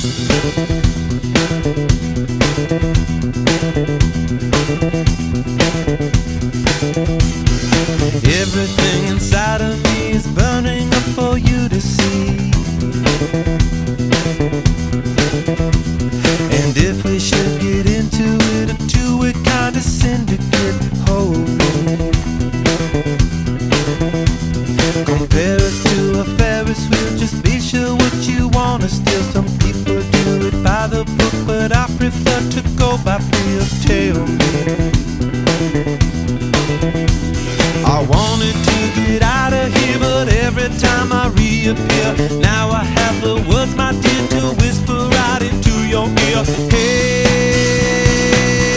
Everything inside of me is burning up for you to see. And if we should get into it, a two-way kind of syndicate, hold me. Compare us to a Ferris wheel, just be sure what you want to steal. Some people do it by the book, but I prefer to go by feel. Tell me, I wanted to get out of here, but every time I reappear, now I have the words, my dear, to whisper right into your ear. Hey,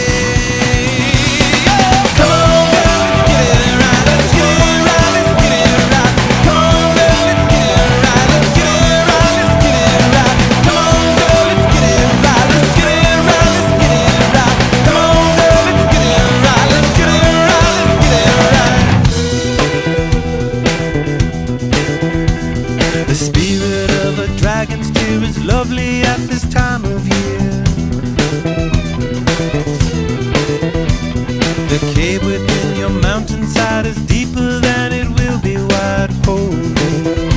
come on, girl, let's get it right. Let's get it right, let's get it right. Come on, girl, let's get it right. Let's get it right, let's get it right. Come on, girl, let's get it right. Let's get it right, let's get it right. Come on, girl, let's get it right. Let's get it right, let's get it right. The spirit of a dragon's tear is lovely at this time of year. The cave within your mountainside is deeper than it will be wide. Hold me.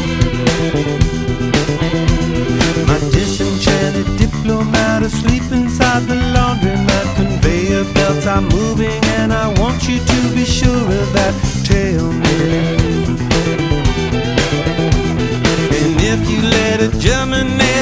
My disenchanted diplomat asleep inside the laundromat. Conveyor belts are moving and I want you to be sure of that. Tell me, and if you let it germinate,